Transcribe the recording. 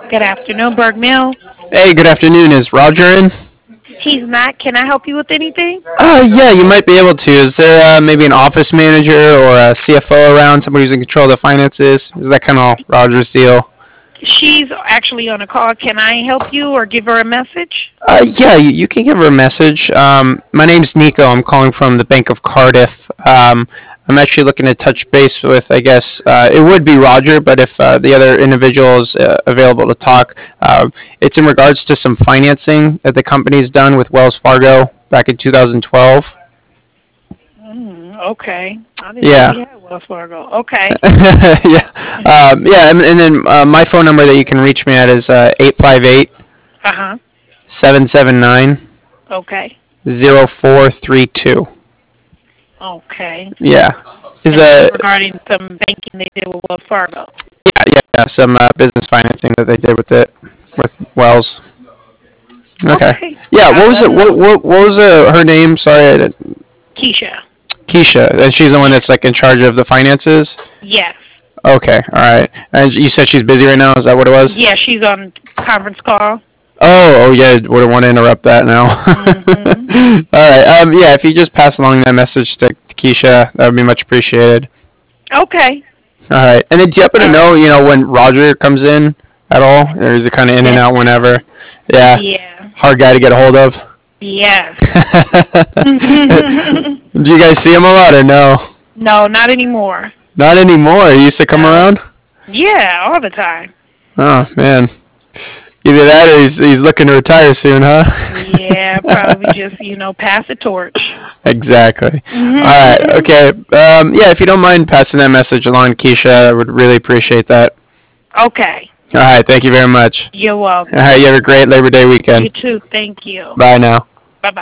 Good afternoon, Berg Mill. Hey, good afternoon. Is Roger in? He's not. Can I help you with anything? Yeah, you might be able to. Is there maybe an office manager or a CFO around, somebody who's in control of the finances? Is that kind of Roger's deal? She's actually on a call. Can I help you or give her a message? Yeah, you can give her a message. My name's Nico. I'm calling from the Bank of Cardiff. I'm actually looking to touch base with, I guess, it would be Roger, but if the other individual is available to talk, it's in regards to some financing that the company's done with Wells Fargo back in 2012. Okay. I didn't know we Yeah. had Wells Fargo. Okay. Yeah. Yeah, and then my phone number that you can reach me at is 858 Uh huh. 779 Okay. 0432. Okay. Yeah. Is And this is regarding some banking they did with Wells Fargo. yeah, some business financing that they did with it with Wells. Okay. Okay. Yeah, I'll what was let it? her know. What was her name? Sorry, Keisha. Keisha, and she's the one that's like in charge of the finances. Yes. Okay, all right. And you said she's busy right now. Is that what it was? Yeah, she's on conference call. Oh, yeah. Wouldn't want to interrupt that now. Mhm. All right. Yeah. If you just pass along that message to Keisha, that would be much appreciated. Okay. All right. And then do you happen to All right. know, when Roger comes in at all, or is it kind of in and Yes. out whenever? Yeah. Yeah. Hard guy to get a hold of. Yes. Do you guys see him a lot or no? No, not anymore. Not anymore. He used to come No. around. Yeah, all the time. Oh man. Either that or he's looking to retire soon, huh? Yeah, probably just, pass the torch. Exactly. All right. Okay. Yeah. If you don't mind passing that message along, Keisha, I would really appreciate that. Okay. All right. Thank you very much. You're All welcome. right. You have a great Labor Day You weekend. too. Thank you. Bye now.